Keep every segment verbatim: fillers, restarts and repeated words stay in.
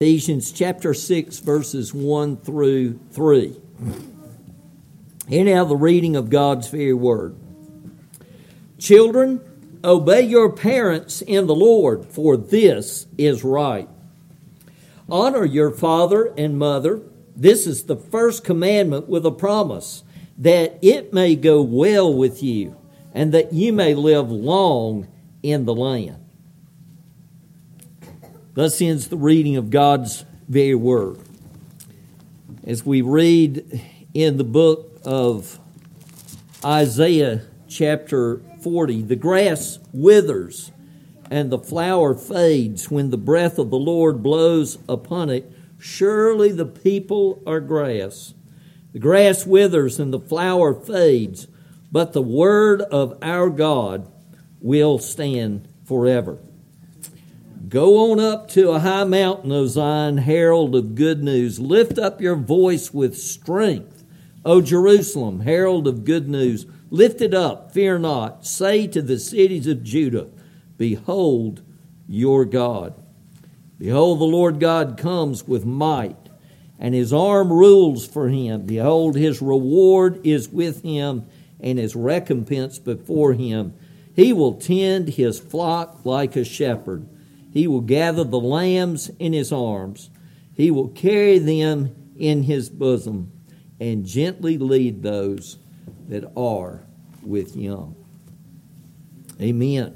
Ephesians chapter six, verses one through three. Hear now the reading of God's very word. Children, obey your parents in the Lord, for this is right. Honor your father and mother. This is the first commandment with a promise, that it may go well with you, and that you may live long in the land. Thus ends the reading of God's very word. As we read in the book of Isaiah chapter forty, the grass withers and the flower fades when the breath of the Lord blows upon it. Surely the people are grass. The grass withers and the flower fades, but the word of our God will stand forever. Go on up to a high mountain, O Zion, herald of good news. Lift up your voice with strength, O Jerusalem, herald of good news. Lift it up, fear not. Say to the cities of Judah, behold your God. Behold, the Lord God comes with might, and his arm rules for him. Behold, his reward is with him, and his recompense before him. He will tend his flock like a shepherd. He will gather the lambs in his arms. He will carry them in his bosom and gently lead those that are with young. Amen.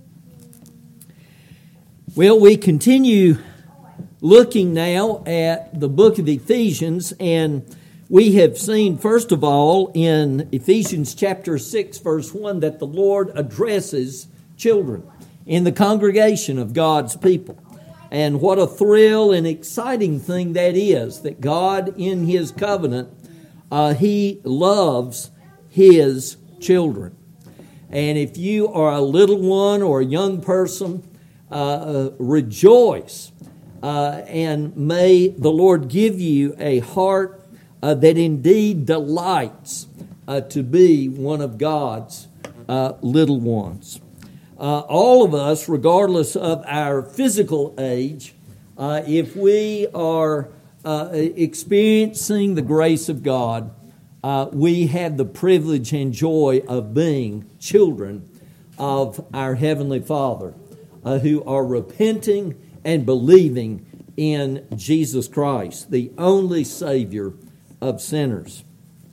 Well, we continue looking now at the book of Ephesians, and we have seen, first of all, in Ephesians chapter six, verse one, that the Lord addresses children in the congregation of God's people. And what a thrill and exciting thing that is, that God in His covenant, uh, He loves His children. And if you are a little one or a young person, uh, uh, rejoice. Uh, and may the Lord give you a heart uh, that indeed delights uh, to be one of God's uh, little ones. Uh, all of us, regardless of our physical age, uh, if we are uh, experiencing the grace of God, uh, we have the privilege and joy of being children of our Heavenly Father, uh, who are repenting and believing in Jesus Christ, the only Savior of sinners.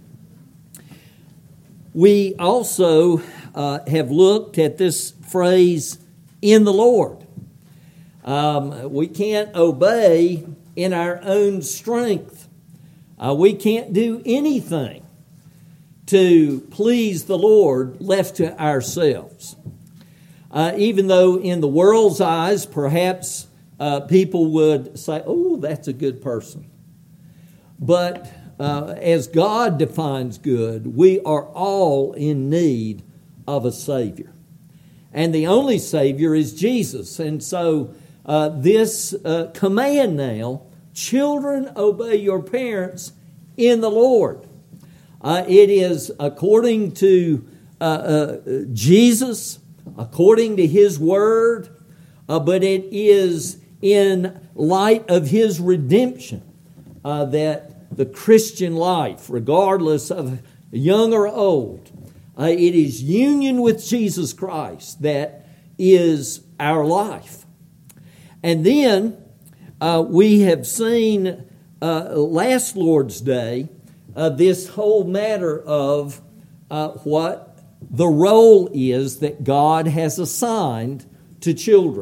We also uh, have looked at this phrase, in the Lord. Um, we can't obey in our own strength. Uh, we can't do anything to please the Lord left to ourselves. Uh, even though in the world's eyes, perhaps uh, people would say, oh, that's a good person. But uh, as God defines good, we are all in need of a Savior. And the only Savior is Jesus. And so uh, this uh, command now, children, obey your parents in the Lord. Uh, it is according to uh, uh, Jesus, according to His Word, uh, but it is in light of His redemption uh, that the Christian life, regardless of young or old, Uh, it is union with Jesus Christ that is our life. And then uh, we have seen uh, last Lord's Day uh, this whole matter of uh, what the role is that God has assigned to children.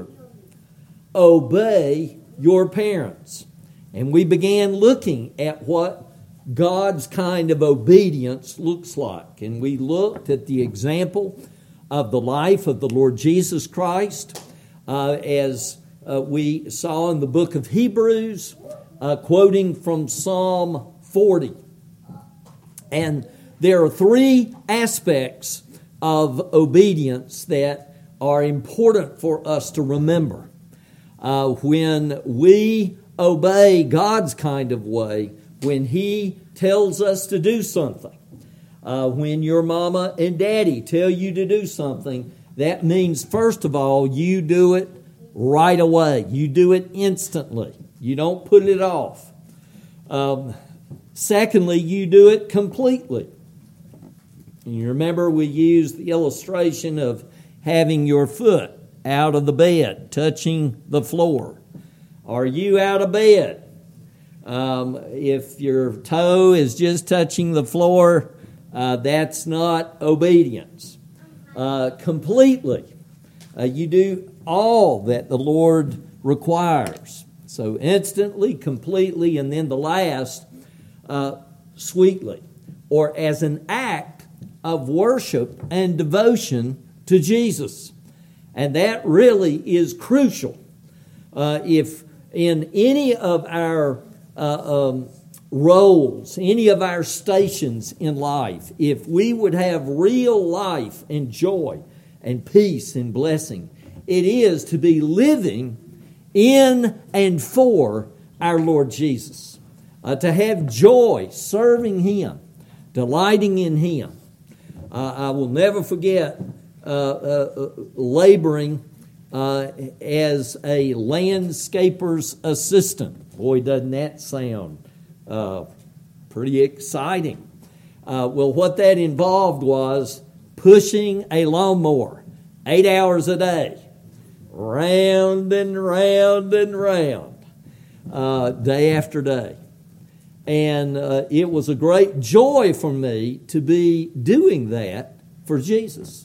Obey your parents. And we began looking at what God's kind of obedience looks like. And we looked at the example of the life of the Lord Jesus Christ, uh, as uh, we saw in the book of Hebrews, uh, quoting from Psalm forty. And there are three aspects of obedience that are important for us to remember. Uh, when we obey God's kind of way, when He tells us to do something, uh, when your mama and daddy tell you to do something, that means, first of all, you do it right away. You do it instantly. You don't put it off. Um, secondly, you do it completely. And you remember we used the illustration of having your foot out of the bed, touching the floor. Are you out of bed? Um, if your toe is just touching the floor, uh, that's not obedience. Uh, completely. Uh, you do all that the Lord requires. So instantly, completely, and then the last, uh, sweetly, or as an act of worship and devotion to Jesus. And that really is crucial. Uh, if in any of our uh, um, roles, any of our stations in life, if we would have real life and joy and peace and blessing, it is to be living in and for our Lord Jesus. Uh, to have joy serving Him, delighting in Him. Uh, I will never forget uh, uh, laboring uh, as a landscaper's assistant. Boy, doesn't that sound uh, pretty exciting. Uh, well, what that involved was pushing a lawnmower eight hours a day, round and round and round, uh, day after day. And uh, it was a great joy for me to be doing that for Jesus.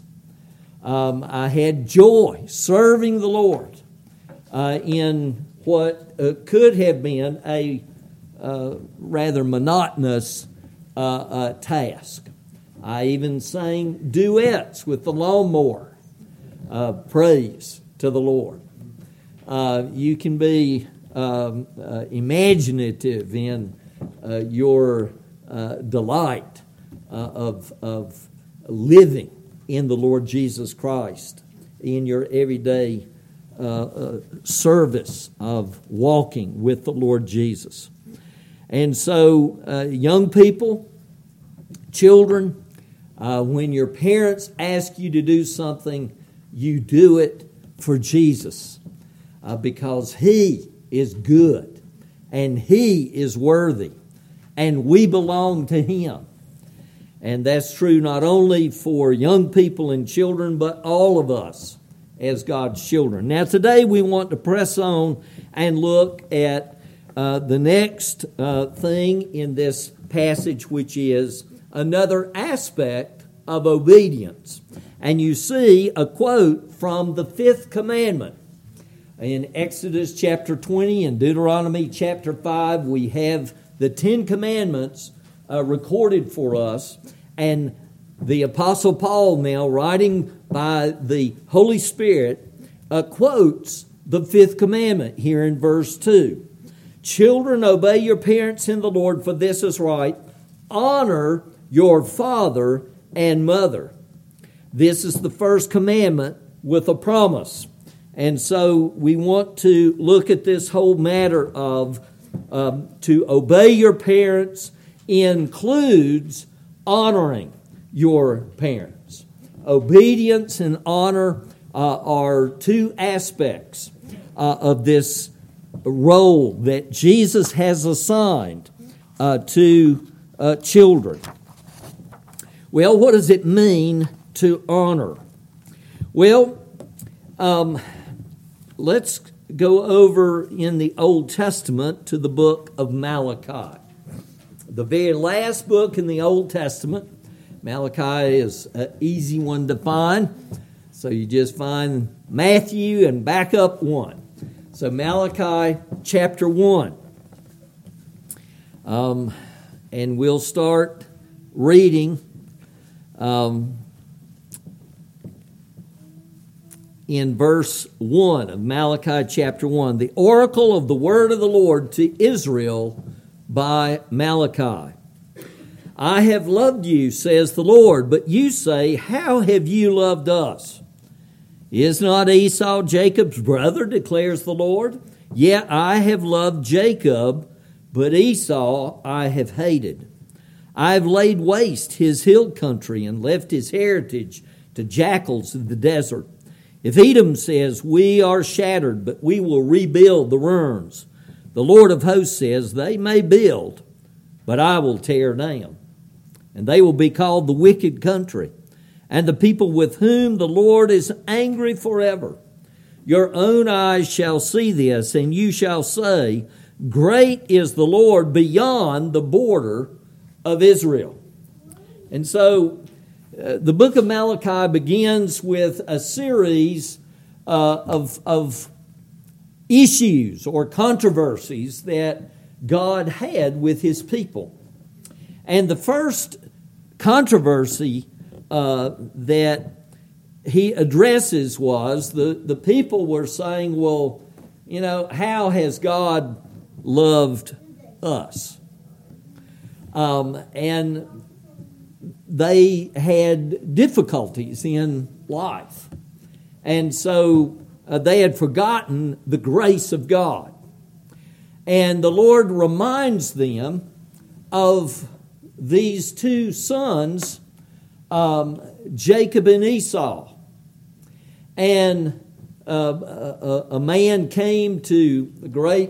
Um, I had joy serving the Lord uh, in what uh, could have been a uh, rather monotonous uh, uh, task. I even sang duets with the lawnmower. Uh, praise to the Lord. Uh, you can be um, uh, imaginative in uh, your uh, delight uh, of, of living in the Lord Jesus Christ, in your everyday uh, uh, service of walking with the Lord Jesus. And so, uh, young people, children, uh, when your parents ask you to do something, you do it for Jesus uh, because He is good and He is worthy and we belong to Him. And that's true not only for young people and children, but all of us as God's children. Now today we want to press on and look at uh, the next uh, thing in this passage, which is another aspect of obedience. And you see a quote from the fifth commandment. In Exodus chapter twenty and Deuteronomy chapter five, we have the Ten Commandments uh, recorded for us. And the Apostle Paul, now writing by the Holy Spirit, uh, quotes the fifth commandment here in verse two. Children, obey your parents in the Lord, for this is right. Honor your father and mother. This is the first commandment with a promise. And so we want to look at this whole matter of um, to obey your parents includes honoring your parents. Obedience and honor uh, are two aspects uh, of this role that Jesus has assigned uh, to uh, children. Well, what does it mean to honor? Well, um, let's go over in the Old Testament to the book of Malachi. The very last book in the Old Testament. Malachi is an easy one to find. So you just find Matthew and back up one. So Malachi chapter one. Um, and we'll start reading Um, in verse one of Malachi chapter one, the oracle of the word of the Lord to Israel by Malachi. I have loved you, says the Lord, but you say, how have you loved us? Is not Esau Jacob's brother, declares the Lord? Yet I have loved Jacob, but Esau I have hated. I have laid waste his hill country and left his heritage to jackals of the desert. If Edom says, we are shattered, but we will rebuild the ruins, The Lord of hosts says, they may build, but I will tear down. And they will be called the wicked country, and the people with whom the Lord is angry forever. Your own eyes shall see this, and you shall say, great is the Lord beyond the border of Israel. And so uh, the book of Malachi begins with a series uh, of, of issues or controversies that God had with his people. And the first controversy uh, that he addresses was the, the people were saying, well, you know, how has God loved us? Um, and they had difficulties in life. And so uh, they had forgotten the grace of God. And the Lord reminds them of these two sons, um, Jacob and Esau. And uh, a, a man came to a great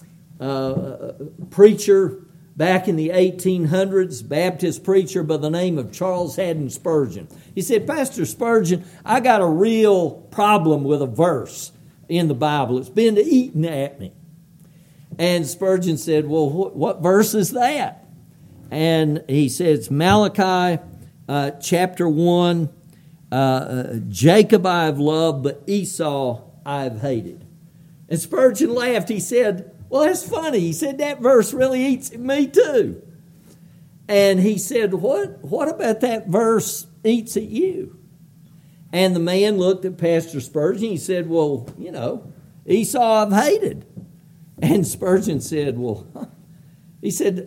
uh, preacher back in the eighteen hundreds, Baptist preacher by the name of Charles Haddon Spurgeon. He said, Pastor Spurgeon, I got a real problem with a verse in the Bible. It's been eating at me. And Spurgeon said, well, what, what verse is that? And he says, Malachi uh, chapter one, uh, Jacob I have loved, but Esau I have hated. And Spurgeon laughed. He said, well, that's funny. He said, that verse really eats at me too. And he said, what, what about that verse eats at you? And the man looked at Pastor Spurgeon. He said, well, you know, Esau I've hated. And Spurgeon said, well, he said,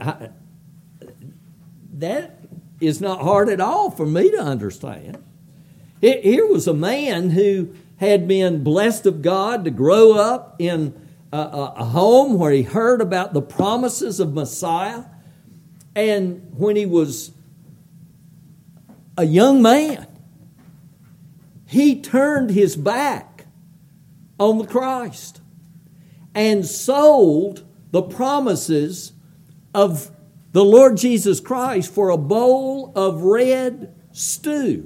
that is not hard at all for me to understand. Here was a man who had been blessed of God to grow up in a, a home where he heard about the promises of Messiah. And when he was a young man, he turned his back on the Christ and sold the promises of the Lord Jesus Christ for a bowl of red stew,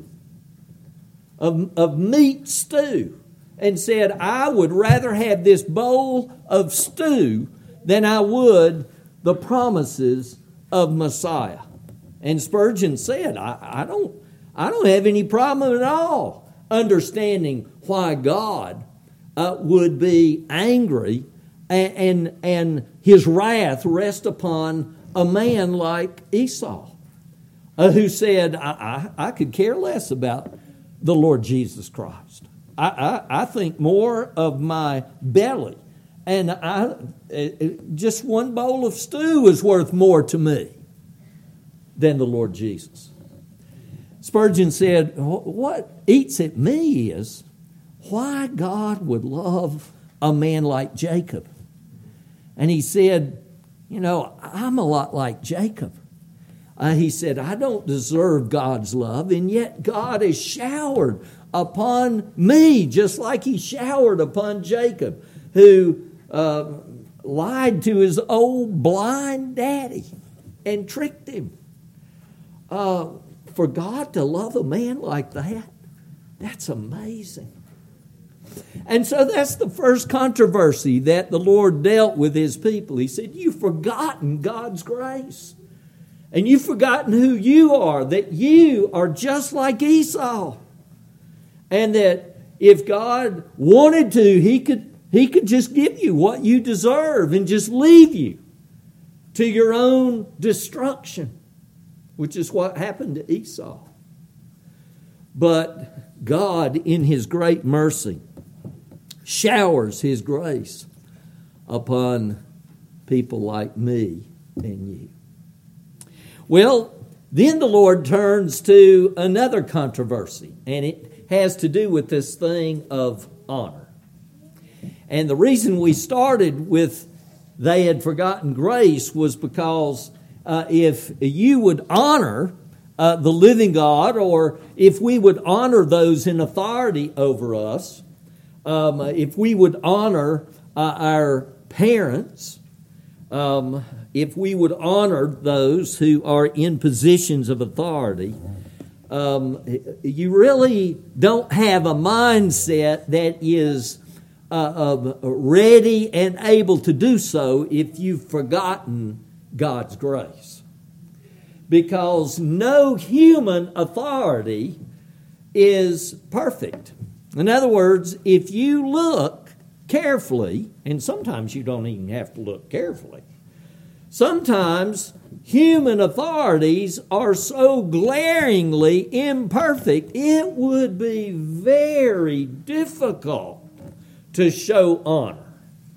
of, of meat stew, and said, I would rather have this bowl of stew than I would the promises of Messiah. And Spurgeon said, I, I don't I don't have any problem at all understanding why God uh, would be angry and, and, and his wrath rest upon a man like Esau, uh, who said, I, I, I could care less about the Lord Jesus Christ. I, I, I think more of my belly. And I, just one bowl of stew is worth more to me than the Lord Jesus. Spurgeon said, what eats at me is why God would love a man like Jacob. And he said, you know, I'm a lot like Jacob. Uh, he said, I don't deserve God's love, and yet God has showered upon me just like he showered upon Jacob, who uh, lied to his old blind daddy and tricked him. Uh, for God to love a man like that, that's amazing. And so that's the first controversy that the Lord dealt with his people. He said, you've forgotten God's grace. And you've forgotten who you are, that you are just like Esau. And that if God wanted to, he could, he could just give you what you deserve and just leave you to your own destruction, which is what happened to Esau. But God, in his great mercy, showers his grace upon people like me and you. Well, then the Lord turns to another controversy, and it has to do with this thing of honor. And the reason we started with they had forgotten grace was because uh, if you would honor uh, the living God, or if we would honor those in authority over us, um, if we would honor uh, our parents, um, if we would honor those who are in positions of authority, um, you really don't have a mindset that is uh, uh, ready and able to do so if you've forgotten God's grace. Because no human authority is perfect. In other words, if you look carefully, and sometimes you don't even have to look carefully, sometimes human authorities are so glaringly imperfect, it would be very difficult to show honor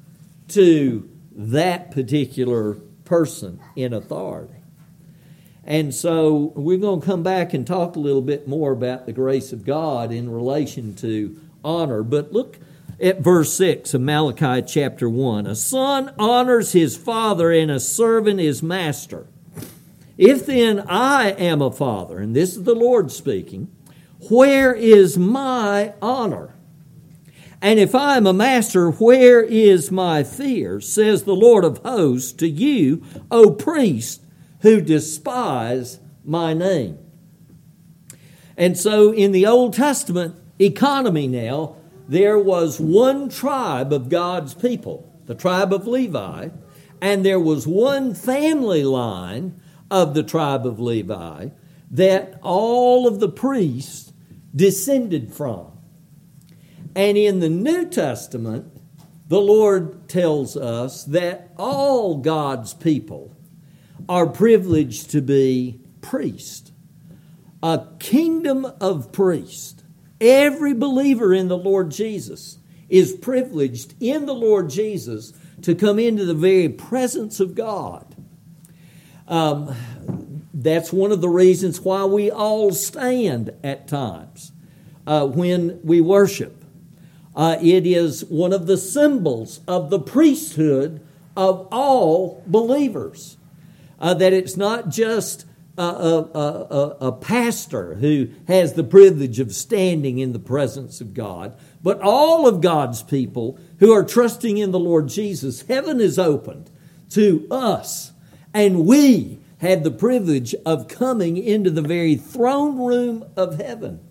to that particular person in authority. And so we're going to come back and talk a little bit more about the grace of God in relation to honor. But look at verse six of Malachi chapter one. A son honors his father and a servant his master. If then I am a father, and this is the Lord speaking, where is my honor? And if I am a master, where is my fear? Says the Lord of hosts to you, O priest, who despise my name. And so in the Old Testament economy now, there was one tribe of God's people, the tribe of Levi, and there was one family line of the tribe of Levi that all of the priests descended from. And in the New Testament, the Lord tells us that all God's people are privileged to be priests, a kingdom of priests. Every believer in the Lord Jesus is privileged in the Lord Jesus to come into the very presence of God. Um, that's one of the reasons why we all stand at times uh, when we worship. Uh, it is one of the symbols of the priesthood of all believers. Uh, that it's not just a, a, a, a pastor who has the privilege of standing in the presence of God, but all of God's people who are trusting in the Lord Jesus. Heaven is opened to us, and we had the privilege of coming into the very throne room of heaven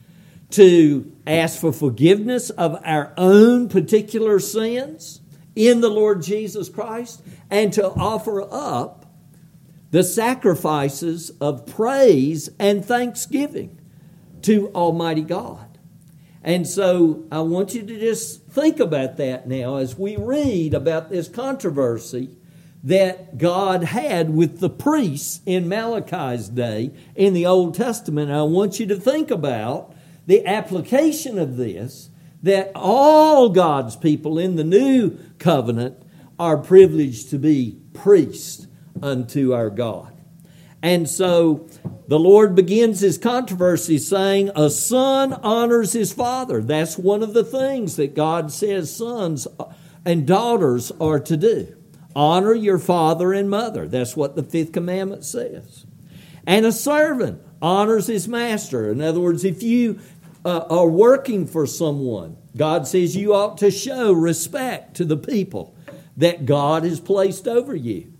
to ask for forgiveness of our own particular sins in the Lord Jesus Christ, and to offer up the sacrifices of praise and thanksgiving to Almighty God. And so I want you to just think about that now as we read about this controversy that God had with the priests in Malachi's day in the Old Testament. I want you to think about the application of this, that all God's people in the new covenant are privileged to be priests unto our God. And so the Lord begins his controversy saying, a son honors his father. That's one of the things that God says sons and daughters are to do. Honor your father and mother. That's what the fifth commandment says. And a servant honors his master. In other words, if you uh, are working for someone, God says you ought to show respect to the people that God has placed over you.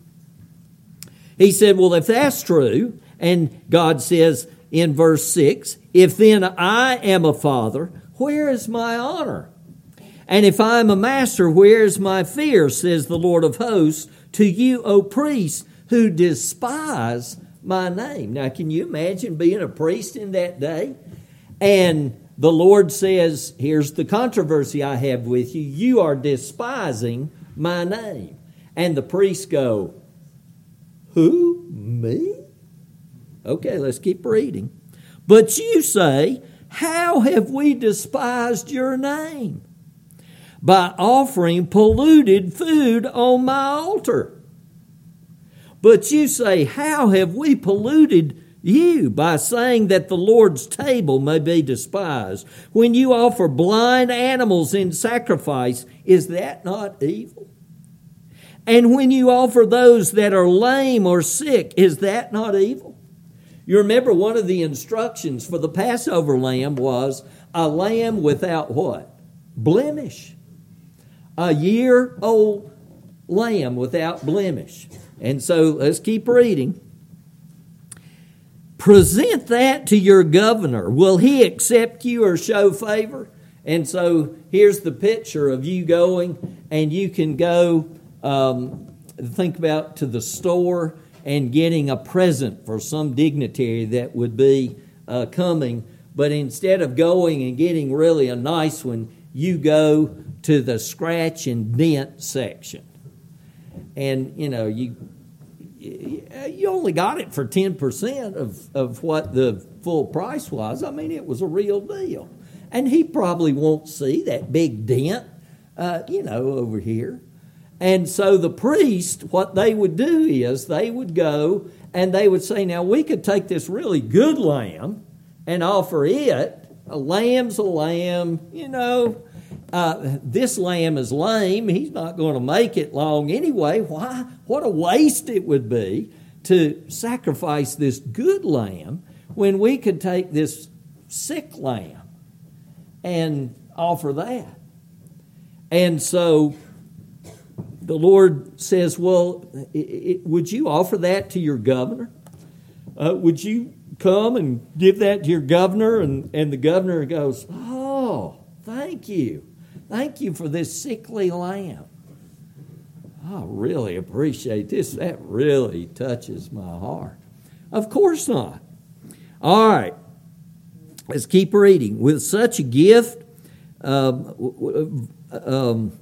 He said, well, if that's true, and God says in verse six, if then I am a father, where is my honor? And if I am a master, where is my fear, says the Lord of hosts, to you, O priests, who despise my name. Now, can you imagine being a priest in that day? And the Lord says, here's the controversy I have with you. You are despising my name. And the priests go, who? Me? Okay, let's keep reading. But you say, how have we despised your name? By offering polluted food on my altar. But you say, how have we polluted you? By saying that the Lord's table may be despised. When you offer blind animals in sacrifice, is that not evil? And when you offer those that are lame or sick, is that not evil? You remember one of the instructions for the Passover lamb was a lamb without what? Blemish. A year old lamb without blemish. And so let's keep reading. Present that to your governor. Will he accept you or show favor? And so here's the picture of you going, and you can go, um, think about to the store and getting a present for some dignitary that would be uh, coming. But instead of going and getting really a nice one, you go to the scratch and dent section. And, you know, you you only got it for ten percent of, of what the full price was. I mean, it was a real deal. And he probably won't see that big dent, uh, you know, over here. And so the priest, what they would do is they would go and they would say, now we could take this really good lamb and offer it. A lamb's a lamb, you know. Uh, this lamb is lame. He's not going to make it long anyway. Why? What a waste it would be to sacrifice this good lamb when we could take this sick lamb and offer that. And so the Lord says, well, it, it, would you offer that to your governor? Uh, would you come and give that to your governor? And, and the governor goes, oh, thank you. Thank you for this sickly lamb. I really appreciate this. That really touches my heart. Of course not. All right. Let's keep reading. With such a gift, um, um,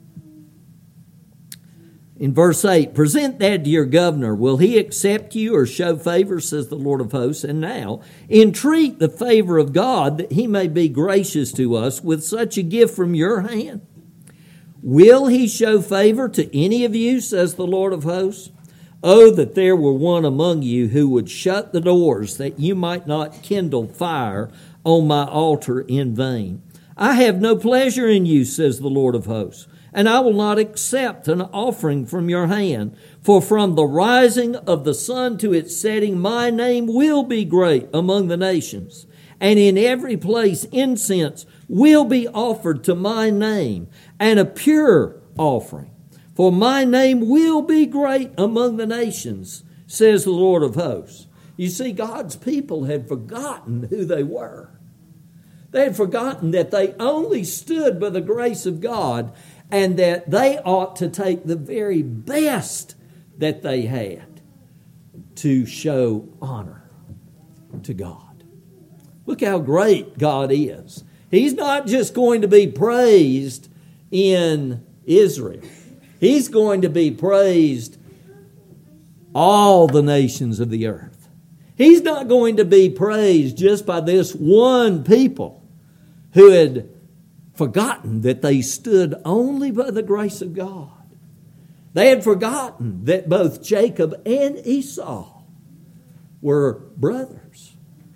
in verse eight, present that to your governor. Will he accept you or show favor, says the Lord of hosts? And now, entreat the favor of God that he may be gracious to us with such a gift from your hand. Will he show favor to any of you, says the Lord of hosts? Oh, that there were one among you who would shut the doors, that you might not kindle fire on my altar in vain. I have no pleasure in you, says the Lord of hosts, and I will not accept an offering from your hand. For from the rising of the sun to its setting, my name will be great among the nations. And in every place incense will be offered to my name, and a pure offering. For my name will be great among the nations, says the Lord of hosts. You see, God's people had forgotten who they were. They had forgotten that they only stood by the grace of God, and that they ought to take the very best that they had to show honor to God. Look how great God is. He's not just going to be praised in Israel. He's going to be praised all the nations of the earth. He's not going to be praised just by this one people who had forgotten that they stood only by the grace of God. They had forgotten that both Jacob and Esau were brothers.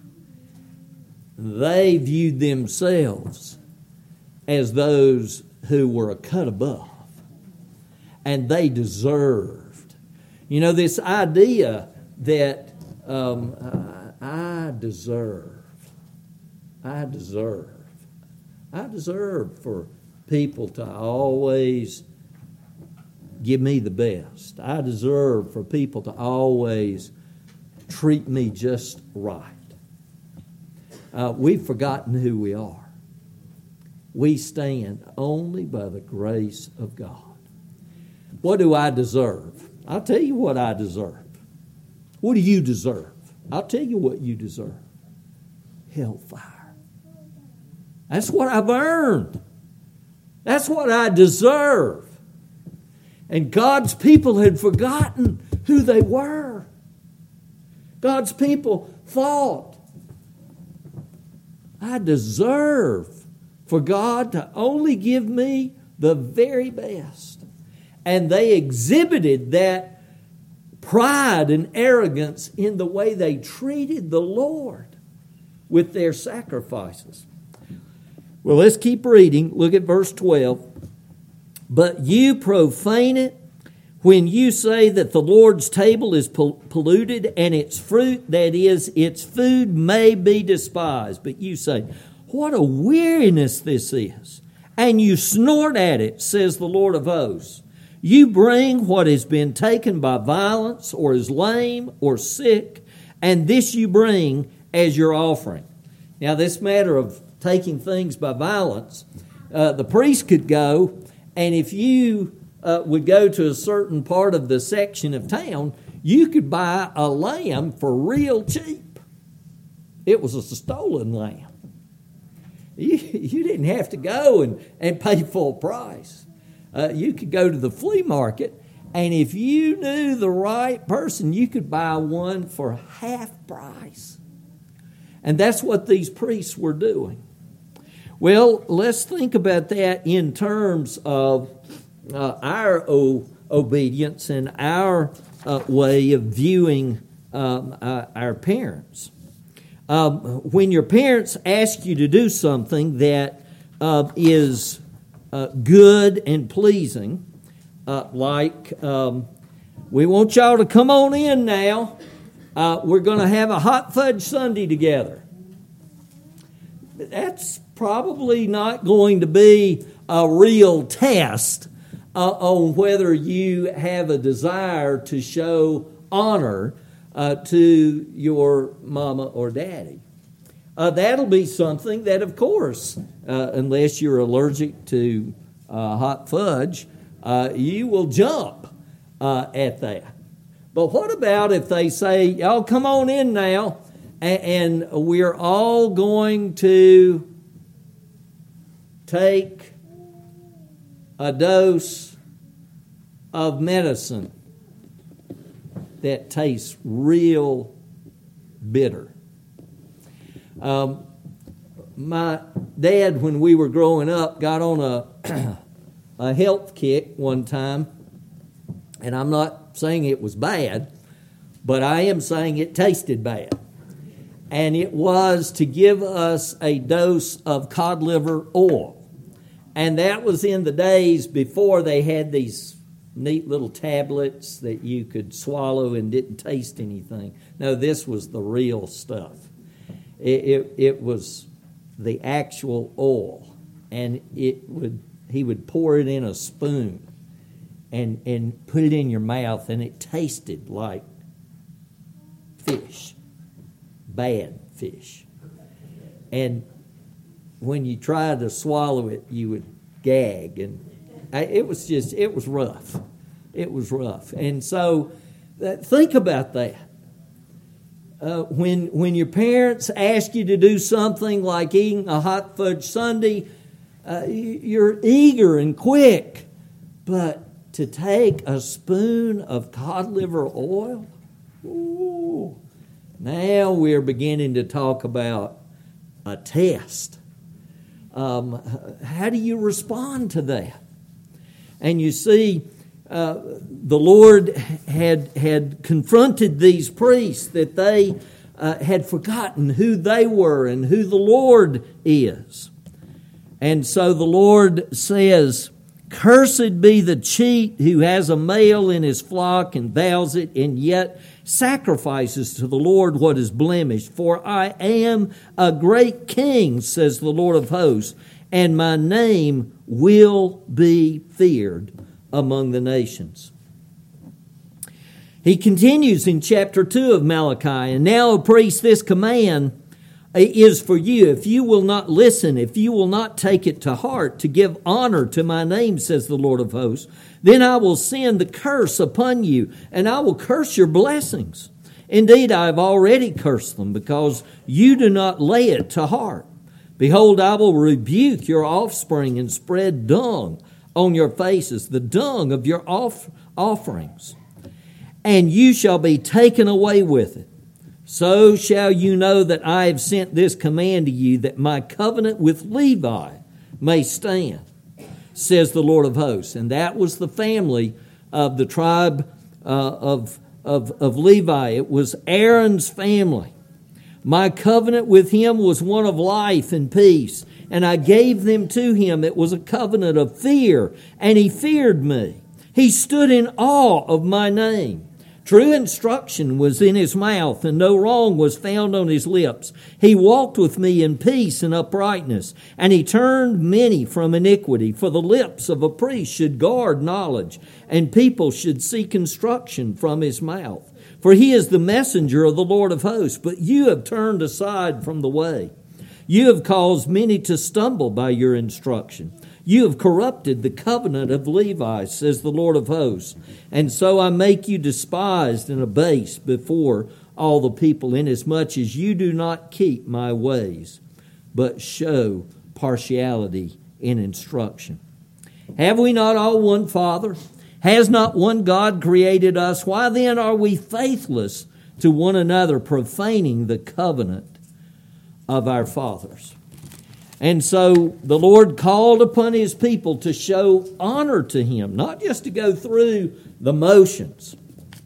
They viewed themselves as those who were a cut above, and they deserved. You know, this idea that um, I, I deserve, I deserve. I deserve for people to always give me the best. I deserve for people to always treat me just right. Uh, we've forgotten who we are. We stand only by the grace of God. What do I deserve? I'll tell you what I deserve. What do you deserve? I'll tell you what you deserve. Hellfire. That's what I've earned. That's what I deserve. And God's people had forgotten who they were. God's people thought, I deserve for God to only give me the very best. And they exhibited that pride and arrogance in the way they treated the Lord with their sacrifices. Well, let's keep reading. Look at verse twelve. But you profane it when you say that the Lord's table is polluted and its fruit, that is, its food, may be despised. But you say, what a weariness this is. And you snort at it, says the Lord of hosts. You bring what has been taken by violence or is lame or sick, and this you bring as your offering. Now, this matter of taking things by violence, uh, the priest could go, and if you uh, would go to a certain part of the section of town, you could buy a lamb for real cheap. It was a stolen lamb. You, you didn't have to go and, and pay full price. Uh, you could go to the flea market, and if you knew the right person, you could buy one for half price. And that's what these priests were doing. Well, let's think about that in terms of uh, our o- obedience and our uh, way of viewing um, uh, our parents. Um, when your parents ask you to do something that uh, is uh, good and pleasing, uh, like um, we want y'all to come on in now. Uh, we're going to have a hot fudge sundae together. That's probably not going to be a real test uh, on whether you have a desire to show honor uh, to your mama or daddy. Uh, that'll be something that, of course, uh, unless you're allergic to uh, hot fudge, uh, you will jump uh, at that. But what about if they say, y'all come on in now, and, and we're all going to take a dose of medicine that tastes real bitter. Um, my dad, when we were growing up, got on a, a health kick one time, and I'm not saying it was bad, but I am saying it tasted bad. And it was to give us a dose of cod liver oil. And that was in the days before they had these neat little tablets that you could swallow and didn't taste anything. No, this was the real stuff. It, it, it was the actual oil. And it would he would pour it in a spoon and, and put it in your mouth, and it tasted like fish. Bad fish. And when you tried to swallow it, you would gag. And I, it was just, it was rough. It was rough. And so uh, think about that. Uh, when, when your parents ask you to do something like eating a hot fudge sundae, uh, you're eager and quick. But to take a spoon of cod liver oil, ooh, now we're beginning to talk about a test. Um, how do you respond to that? And you see, uh, the Lord had had confronted these priests that they uh, had forgotten who they were and who the Lord is. And so the Lord says, "Cursed be the cheat who has a male in his flock and vows it, and yet sacrifices to the Lord what is blemished. For I am a great king, says the Lord of hosts, and my name will be feared among the nations." He continues in chapter two of Malachi, "And now, O priest, this command is for you. If you will not listen, if you will not take it to heart to give honor to my name, says the Lord of hosts, then I will send the curse upon you, and I will curse your blessings. Indeed, I have already cursed them, because you do not lay it to heart. Behold, I will rebuke your offspring and spread dung on your faces, the dung of your off- offerings, and you shall be taken away with it. So shall you know that I have sent this command to you, that my covenant with Levi may stand, says the Lord of hosts." And that was the family of the tribe uh, of, of, of Levi. It was Aaron's family. "My covenant with him was one of life and peace, and I gave them to him. It was a covenant of fear, and he feared me. He stood in awe of my name. True instruction was in his mouth, and no wrong was found on his lips. He walked with me in peace and uprightness, and he turned many from iniquity. For the lips of a priest should guard knowledge, and people should seek instruction from his mouth. For he is the messenger of the Lord of hosts, but you have turned aside from the way. You have caused many to stumble by your instruction. You have corrupted the covenant of Levi, says the Lord of hosts. And so I make you despised and abased before all the people, inasmuch as you do not keep my ways, but show partiality in instruction. Have we not all one Father? Has not one God created us? Why then are we faithless to one another, profaning the covenant of our fathers? And so the Lord called upon his people to show honor to him, not just to go through the motions.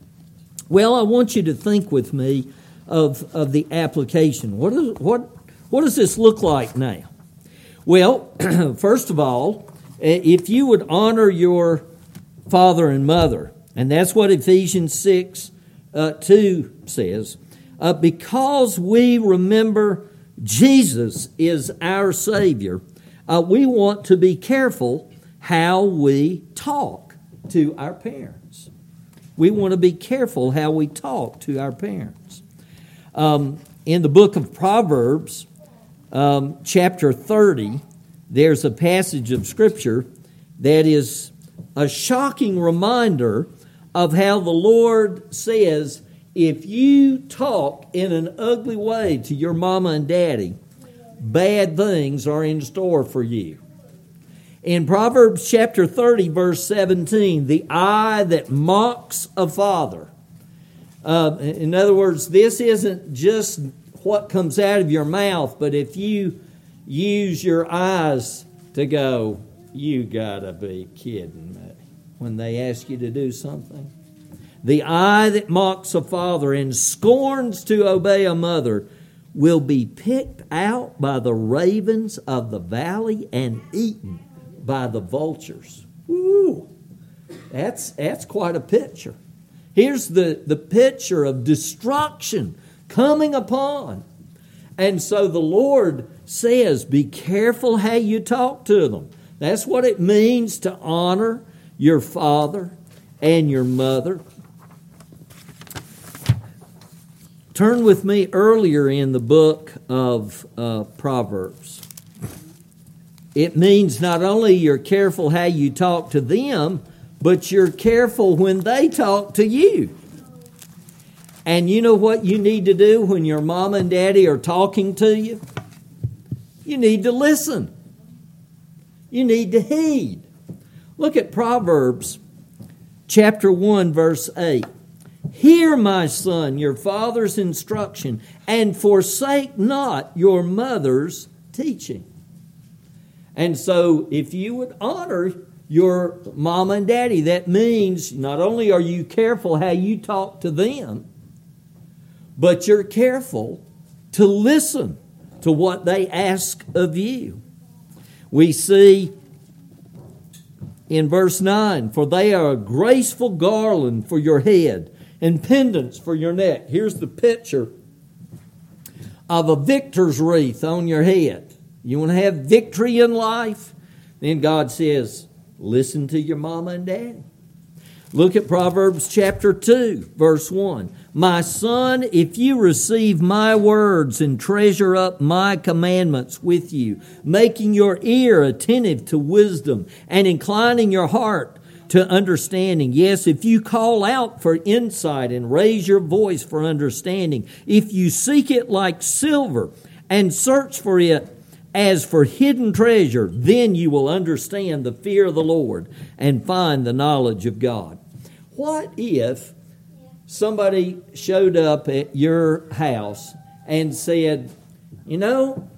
Well, I want you to think with me of, of the application. What, is, what, what does this look like now? Well, first of all, if you would honor your father and mother, and that's what Ephesians six uh, two says, uh, because we remember Jesus is our Savior, uh, we want to be careful how we talk to our parents. We want to be careful how we talk to our parents. Um, in the book of Proverbs, um, chapter thirty, there's a passage of Scripture that is a shocking reminder of how the Lord says, if you talk in an ugly way to your mama and daddy, bad things are in store for you. In Proverbs chapter thirty, verse seventeen, the eye that mocks a father. Uh, in other words, this isn't just what comes out of your mouth, but if you use your eyes to go, you gotta be kidding me, when they ask you to do something. The eye that mocks a father and scorns to obey a mother will be picked out by the ravens of the valley and eaten by the vultures. Ooh, that's, that's quite a picture. Here's the, the picture of destruction coming upon. And so the Lord says, be careful how you talk to them. That's what it means to honor your father and your mother. Turn with me earlier in the book of uh, Proverbs. It means not only you're careful how you talk to them, but you're careful when they talk to you. And you know what you need to do when your mom and daddy are talking to you? You need to listen. You need to heed. Look at Proverbs chapter one, verse eight. Hear, my son, your father's instruction, and forsake not your mother's teaching. And so if you would honor your mama and daddy, that means not only are you careful how you talk to them, but you're careful to listen to what they ask of you. We see in verse nine, for they are a graceful garland for your head and pendants for your neck. Here's the picture of a victor's wreath on your head. You want to have victory in life? Then God says, listen to your mama and daddy. Look at Proverbs chapter two, verse one. My son, if you receive my words and treasure up my commandments with you, making your ear attentive to wisdom and inclining your heart to understanding. Yes, if you call out for insight and raise your voice for understanding, if you seek it like silver and search for it as for hidden treasure, then you will understand the fear of the Lord and find the knowledge of God. What if somebody showed up at your house and said, you know,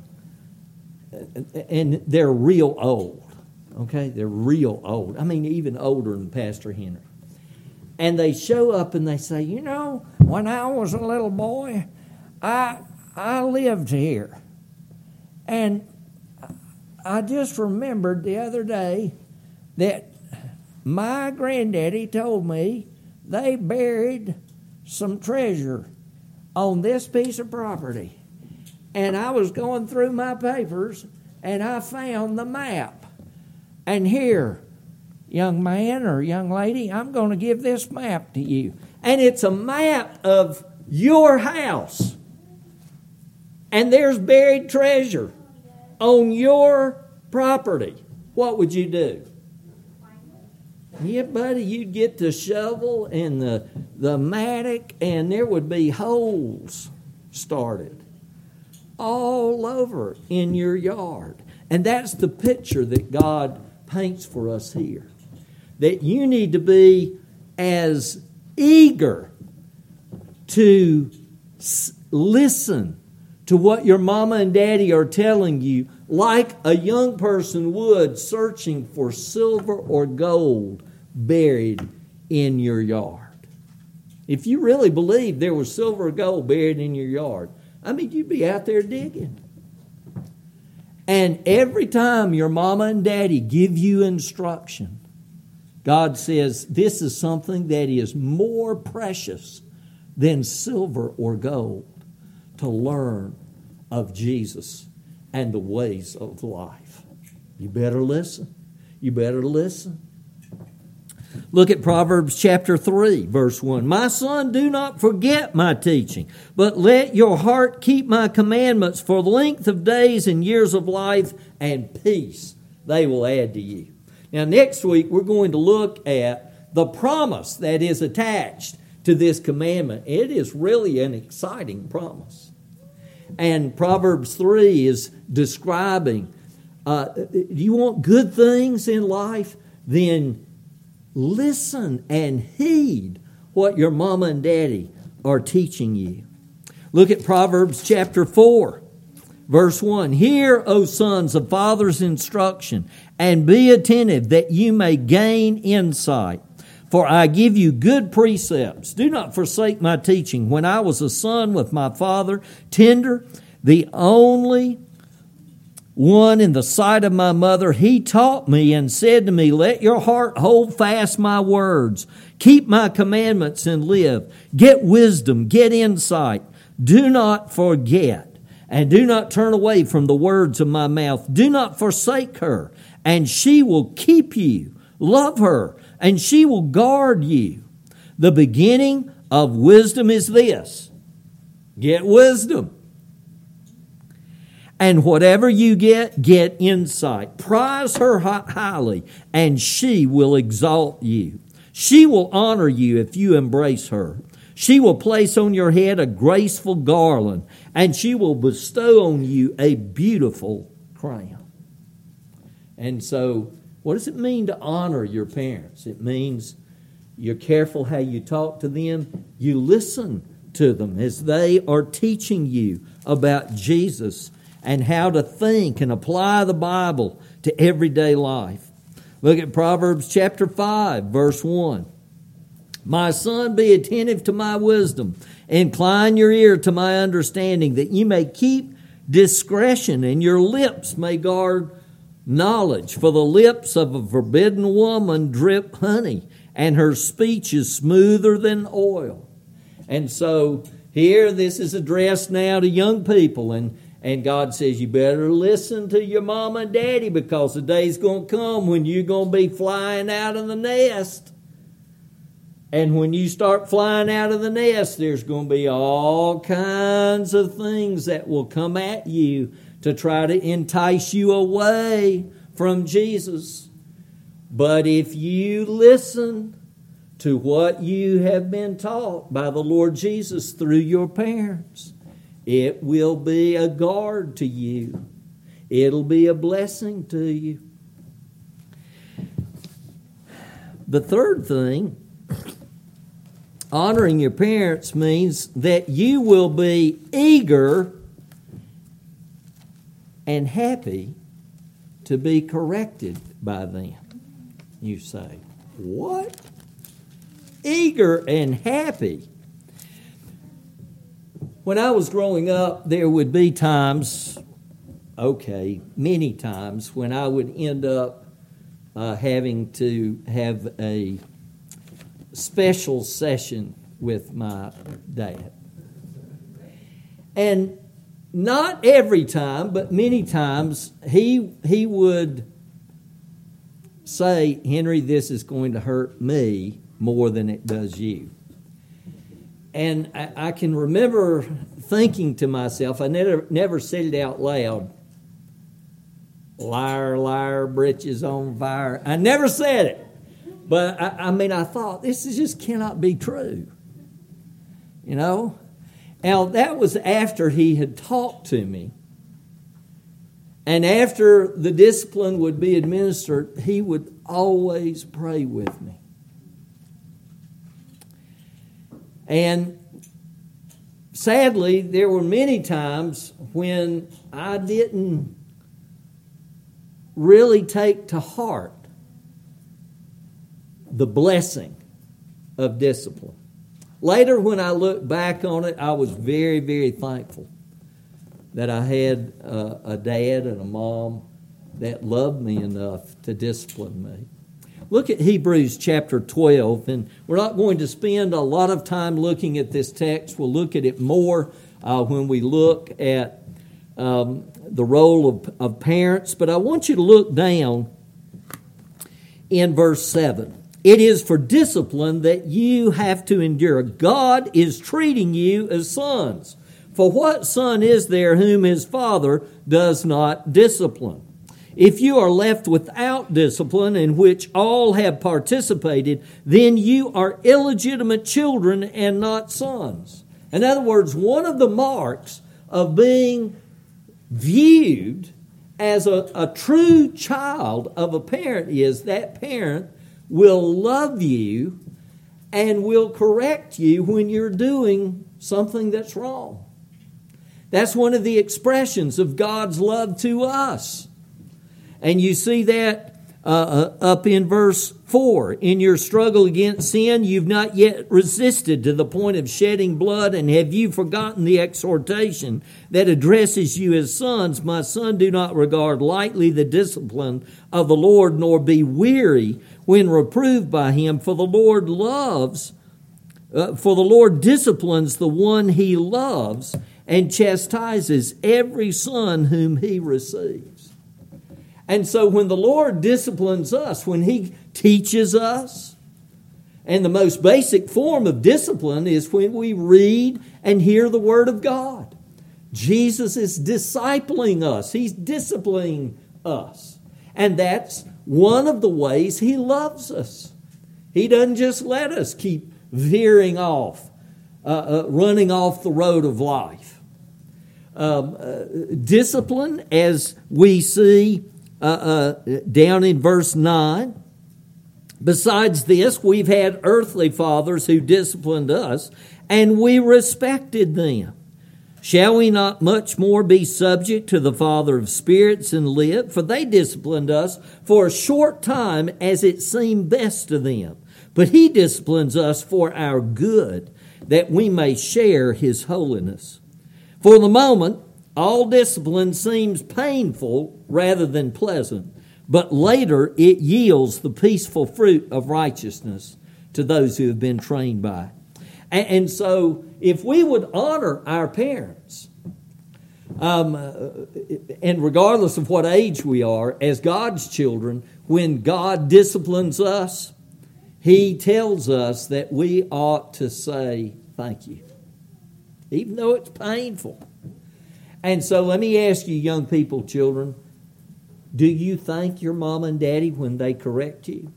and they're real old, okay? They're real old. I mean, even older than Pastor Henry. And they show up and they say, you know, when I was a little boy, I I lived here. And I just remembered the other day that my granddaddy told me they buried some treasure on this piece of property. And I was going through my papers, and I found the map. And here, young man or young lady, I'm going to give this map to you. And it's a map of your house. And there's buried treasure on your property. What would you do? Yeah, buddy, you'd get the shovel and the, the mattock, and there would be holes started all over in your yard. And that's the picture that God paints for us here. That you need to be as eager to s- listen to what your mama and daddy are telling you, like a young person would searching for silver or gold buried in your yard. If you really believed there was silver or gold buried in your yard, I mean, you'd be out there digging. And every time your mama and daddy give you instruction, God says this is something that is more precious than silver or gold, to learn of Jesus and the ways of life. You better listen. You better listen. Look at Proverbs chapter three, verse one. My son, do not forget my teaching, but let your heart keep my commandments, for length of days and years of life and peace they will add to you. Now, next week, we're going to look at the promise that is attached to this commandment. It is really an exciting promise. And Proverbs three is describing, uh, do you want good things in life? Then listen and heed what your mama and daddy are teaching you. Look at Proverbs chapter four, verse one. Hear, O sons, of father's instruction, and be attentive that you may gain insight. For I give you good precepts. Do not forsake my teaching. When I was a son with my father, tender, the only one in the sight of my mother, he taught me and said to me, let your heart hold fast my words. Keep my commandments and live. Get wisdom, get insight. Do not forget, and do not turn away from the words of my mouth. Do not forsake her, and she will keep you. Love her, and she will guard you. The beginning of wisdom is this: get wisdom. And whatever you get, get insight. Prize her highly, and she will exalt you. She will honor you if you embrace her. She will place on your head a graceful garland, and she will bestow on you a beautiful crown. And so, what does it mean to honor your parents? It means you're careful how you talk to them. You listen to them as they are teaching you about Jesus and how to think and apply the Bible to everyday life. Look at Proverbs chapter five, verse one. My son, be attentive to my wisdom. Incline your ear to my understanding, that you may keep discretion, and your lips may guard knowledge. For the lips of a forbidden woman drip honey, and her speech is smoother than oil. And so here, this is addressed now to young people, and And God says, you better listen to your mama and daddy, because the day's going to come when you're going to be flying out of the nest. And when you start flying out of the nest, there's going to be all kinds of things that will come at you to try to entice you away from Jesus. But if you listen to what you have been taught by the Lord Jesus through your parents, it will be a guard to you. It'll be a blessing to you. The third thing, honoring your parents means that you will be eager and happy to be corrected by them. You say, what? Eager and happy. When I was growing up, there would be times, okay, many times, when I would end up uh, having to have a special session with my dad. And not every time, but many times, he he would say, Henry, this is going to hurt me more than it does you. And I, I can remember thinking to myself, I never never said it out loud, liar, liar, britches on fire. I never said it. But, I, I mean, I thought, this is just cannot be true. You know? Now, that was after he had talked to me. And after the discipline would be administered, he would always pray with me. And sadly, there were many times when I didn't really take to heart the blessing of discipline. Later, when I look back on it, I was very, very thankful that I had a, a dad and a mom that loved me enough to discipline me. Look at Hebrews chapter twelve, and we're not going to spend a lot of time looking at this text. We'll look at it more uh, when we look at um, the role of, of parents. But I want you to look down in verse seven. It is for discipline that you have to endure. God is treating you as sons. For what son is there whom his father does not discipline? If you are left without discipline, in which all have participated, then you are illegitimate children and not sons. In other words, one of the marks of being viewed as a, a true child of a parent is that parent will love you and will correct you when you're doing something that's wrong. That's one of the expressions of God's love to us. And you see that uh, up in verse four. In your struggle against sin, you've not yet resisted to the point of shedding blood, and have you forgotten the exhortation that addresses you as sons? My son, do not regard lightly the discipline of the Lord, nor be weary when reproved by him, for the Lord loves, uh, for the Lord disciplines the one he loves, and chastises every son whom he receives. And so when the Lord disciplines us, when he teaches us, and the most basic form of discipline is when we read and hear the Word of God. Jesus is discipling us. He's disciplining us. And that's one of the ways he loves us. He doesn't just let us keep veering off, uh, uh, running off the road of life. Um, uh, discipline, as we see uh, uh, down in verse nine. Besides this, we've had earthly fathers who disciplined us, and we respected them. Shall we not much more be subject to the Father of spirits and live? For they disciplined us for a short time as it seemed best to them. But he disciplines us for our good, that we may share his holiness. For the moment, all discipline seems painful rather than pleasant, but later it yields the peaceful fruit of righteousness to those who have been trained by it. And, and so if we would honor our parents, um, and regardless of what age we are, as God's children, when God disciplines us, he tells us that we ought to say thank you, even though it's painful. And so let me ask you, young people, children, do you thank your mom and daddy when they correct you?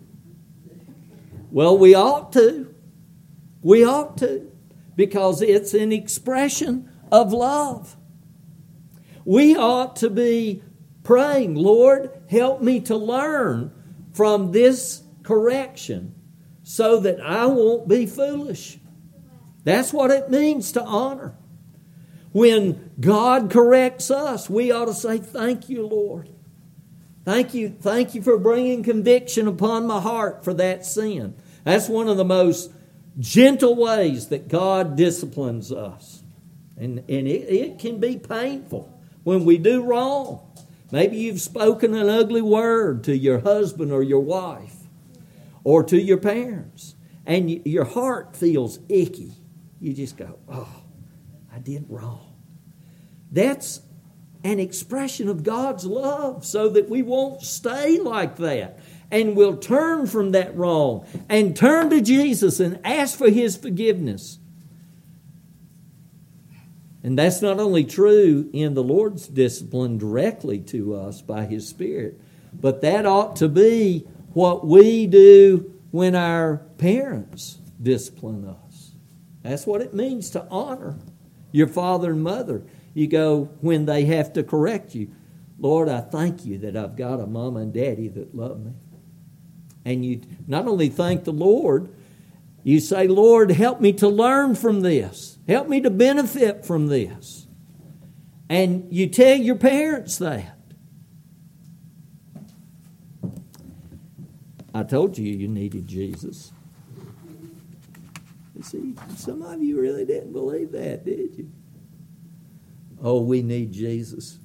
Well, we ought to. We ought to, because it's an expression of love. We ought to be praying, Lord, help me to learn from this correction so that I won't be foolish. That's what it means to honor. When God corrects us, we ought to say, thank you, Lord. Thank you, thank you for bringing conviction upon my heart for that sin. That's one of the most gentle ways that God disciplines us. And, and it, it can be painful when we do wrong. Maybe you've spoken an ugly word to your husband or your wife or to your parents. and y- your heart feels icky. You just go, oh, I did wrong. That's an expression of God's love so that we won't stay like that. And we'll turn from that wrong and turn to Jesus and ask for His forgiveness. And that's not only true in the Lord's discipline directly to us by His Spirit, but that ought to be what we do when our parents discipline us. That's what it means to honor your father and mother. You go, when they have to correct you, Lord, I thank you that I've got a mama and daddy that love me. And you not only thank the Lord, you say, Lord, help me to learn from this. Help me to benefit from this. And you tell your parents that. I told you you needed Jesus. You see, some of you really didn't believe that, did you? Oh, we need Jesus.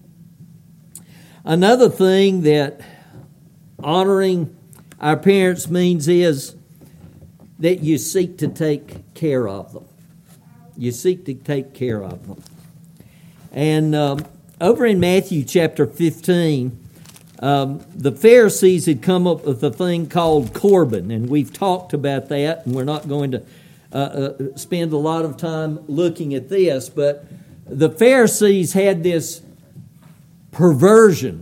Another thing that honoring our parents means is that you seek to take care of them. You seek to take care of them. And um, over in Matthew chapter fifteen, um, the Pharisees had come up with a thing called Corban, and we've talked about that, and we're not going to uh, uh, spend a lot of time looking at this, but the Pharisees had this perversion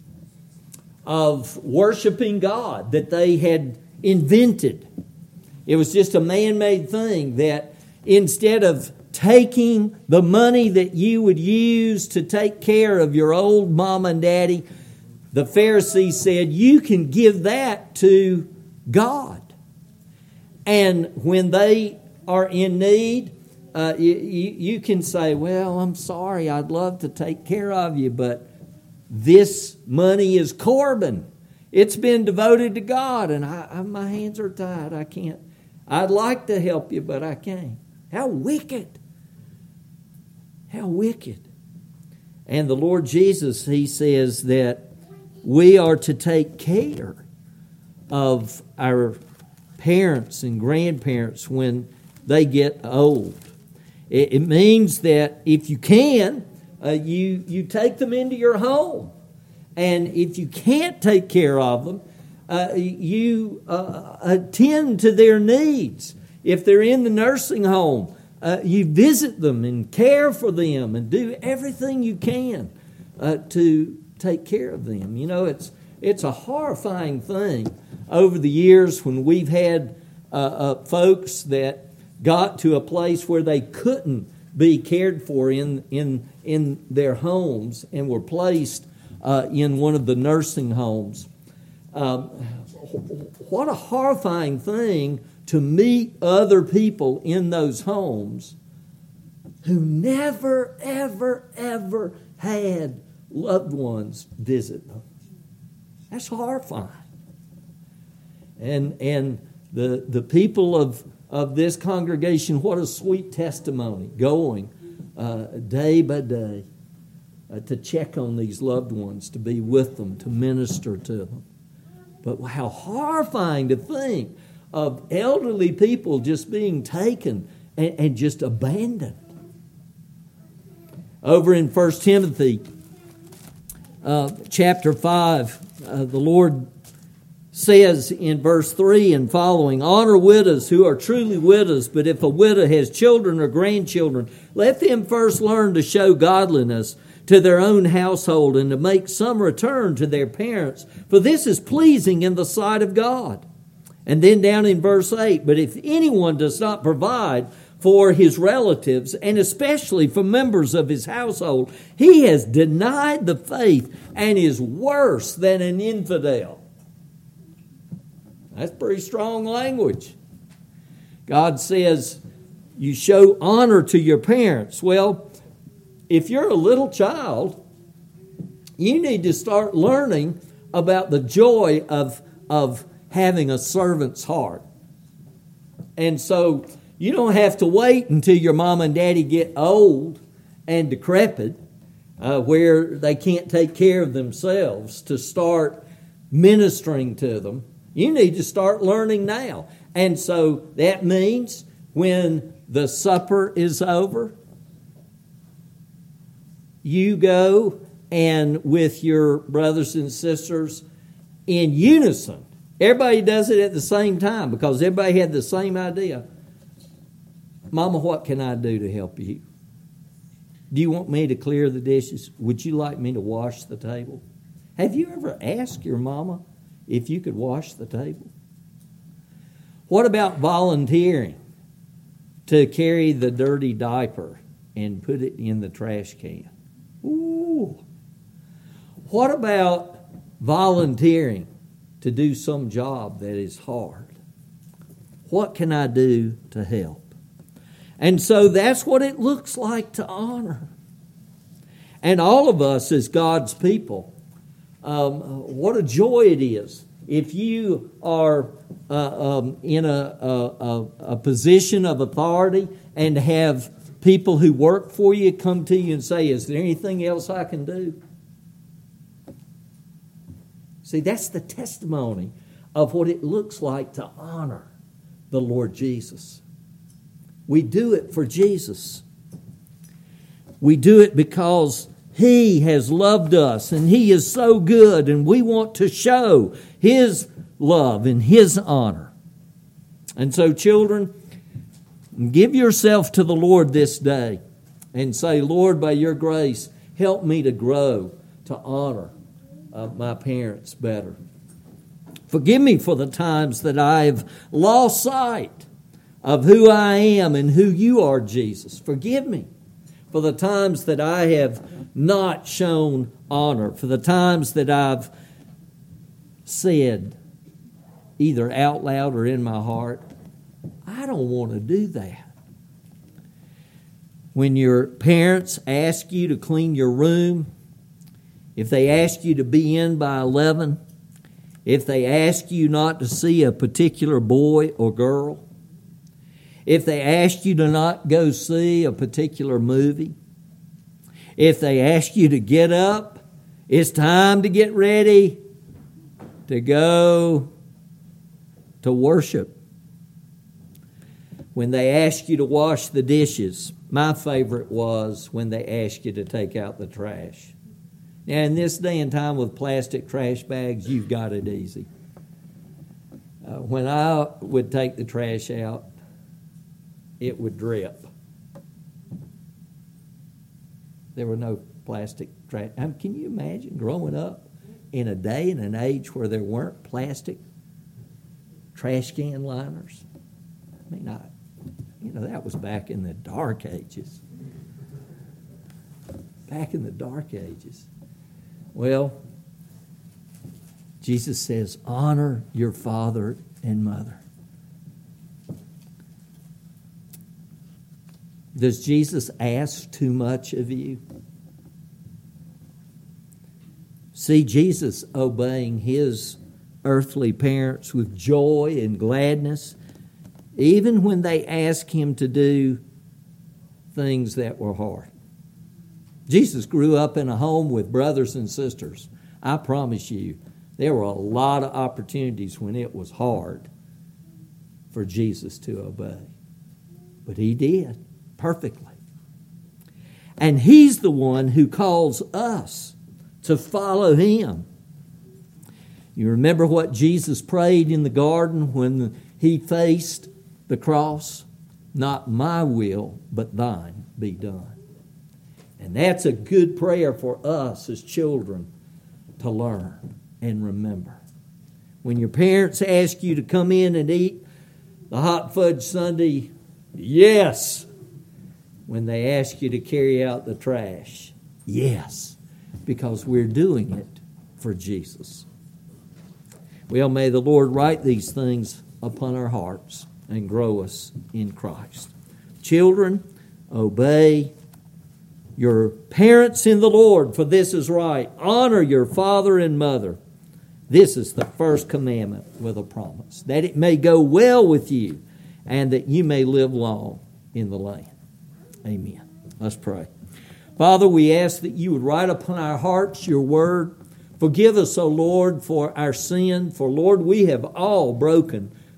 of worshiping God that they had invented. It was just a man-made thing that instead of taking the money that you would use to take care of your old mom and daddy, the Pharisees said, you can give that to God. And when they are in need, uh, you, you, you can say, well, I'm sorry, I'd love to take care of you, but this money is Corban. It's been devoted to God, and I, I, my hands are tied. I can't. I'd like to help you, but I can't. How wicked. How wicked. And the Lord Jesus, He says that we are to take care of our parents and grandparents when they get old. It, it means that if you can, uh, you, you take them into your home. And if you can't take care of them, uh, you uh, attend to their needs. If they're in the nursing home, uh, you visit them and care for them and do everything you can uh, to take care of them. You know, it's it's a horrifying thing over the years when we've had uh, uh, folks that got to a place where they couldn't be cared for in in in their homes and were placed uh, in one of the nursing homes. Um, what a horrifying thing to meet other people in those homes who never, ever, ever had loved ones visit them. That's horrifying. And and the the people of, of this congregation, what a sweet testimony, going uh, day by day uh, to check on these loved ones, to be with them, to minister to them. But how horrifying to think of elderly people just being taken and, and just abandoned. Over in First Timothy uh, chapter five, uh, the Lord says in verse three and following, honor widows who are truly widows, but if a widow has children or grandchildren, let them first learn to show godliness to their own household and to make some return to their parents, for this is pleasing in the sight of God. And then down in verse eight, but if anyone does not provide for his relatives, and especially for members of his household, he has denied the faith and is worse than an infidel. That's pretty strong language. God says you show honor to your parents. Well, if you're a little child, you need to start learning about the joy of, of having a servant's heart. And so you don't have to wait until your mom and daddy get old and decrepit, uh, where they can't take care of themselves, to start ministering to them. You need to start learning now. And so that means when the supper is over, you go and with your brothers and sisters in unison. Everybody does it at the same time because everybody had the same idea. Mama, what can I do to help you? Do you want me to clear the dishes? Would you like me to wash the table? Have you ever asked your mama if you could wash the table? What about volunteering to carry the dirty diaper and put it in the trash can? Ooh. What about volunteering to do some job that is hard? What can I do to help? And so that's what it looks like to honor. And all of us as God's people, um, what a joy it is if you are uh, um, in a, a, a position of authority and have people who work for you come to you and say, is there anything else I can do? See, that's the testimony of what it looks like to honor the Lord Jesus. We do it for Jesus. We do it because He has loved us and He is so good, and we want to show His love and His honor. And so, children, give yourself to the Lord this day and say, Lord, by your grace, help me to grow to honor uh, my parents better. Forgive me for the times that I've lost sight of who I am and who you are, Jesus. Forgive me for the times that I have not shown honor, for the times that I've said, either out loud or in my heart, I don't want to do that. When your parents ask you to clean your room, if they ask you to be in by eleven, if they ask you not to see a particular boy or girl, if they ask you to not go see a particular movie, if they ask you to get up, it's time to get ready to go to worship. When they ask you to wash the dishes, my favorite was when they asked you to take out the trash. Now, in this day and time with plastic trash bags, you've got it easy. Uh, when I would take the trash out, it would drip. There were no plastic trash. I mean, can you imagine growing up in a day and an age where there weren't plastic trash can liners? I mean, I, you know, that was back in the dark ages. Back in the dark ages. Well, Jesus says, honor your father and mother. Does Jesus ask too much of you? See Jesus obeying his earthly parents with joy and gladness, even when they ask him to do things that were hard. Jesus grew up in a home with brothers and sisters. I promise you, there were a lot of opportunities when it was hard for Jesus to obey. But he did. Perfectly. And he's the one who calls us to follow him. You remember what Jesus prayed in the garden when he faced the cross? Not my will, but thine be done. And that's a good prayer for us as children to learn and remember. When your parents ask you to come in and eat the hot fudge sundae, yes. When they ask you to carry out the trash, yes, because we're doing it for Jesus. Well, may the Lord write these things upon our hearts and grow us in Christ. Children, obey your parents in the Lord, for this is right. Honor your father and mother. This is the first commandment with a promise, that it may go well with you and that you may live long in the land. Amen. Let's pray. Father, we ask that you would write upon our hearts your word. Forgive us, O Lord, for our sin. For, Lord, we have all broken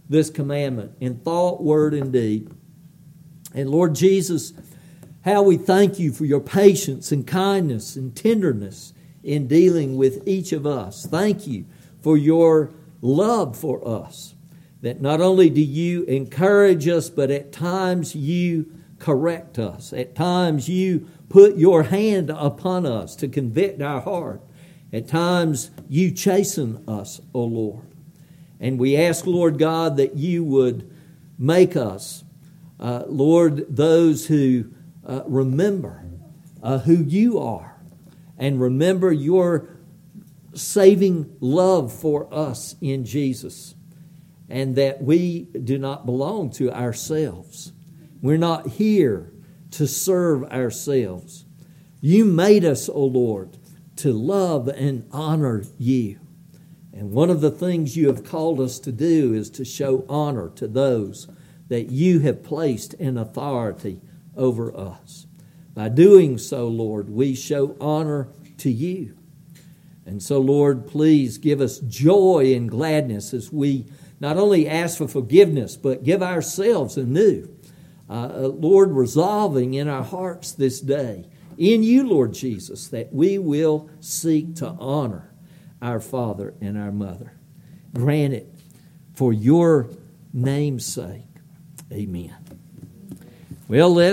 this commandment in thought, word, and deed. And Lord Jesus, how we thank you for your patience and kindness and tenderness in dealing with each of us. Thank you for your love for us, that not only do you encourage us, but at times you correct us. At times you put your hand upon us to convict our heart. At times you chasten us, O Lord. And we ask, Lord God, that you would make us, uh, Lord, those who uh, remember uh, who you are and remember your saving love for us in Jesus, and that we do not belong to ourselves. We're not here to serve ourselves. You made us, O Lord, to love and honor you. And one of the things you have called us to do is to show honor to those that you have placed in authority over us. By doing so, Lord, we show honor to you. And so, Lord, please give us joy and gladness as we not only ask for forgiveness, but give ourselves anew. Uh, Lord, resolving in our hearts this day, in you, Lord Jesus, that we will seek to honor our father and our mother. Grant it for your name's sake. Amen. Well, let's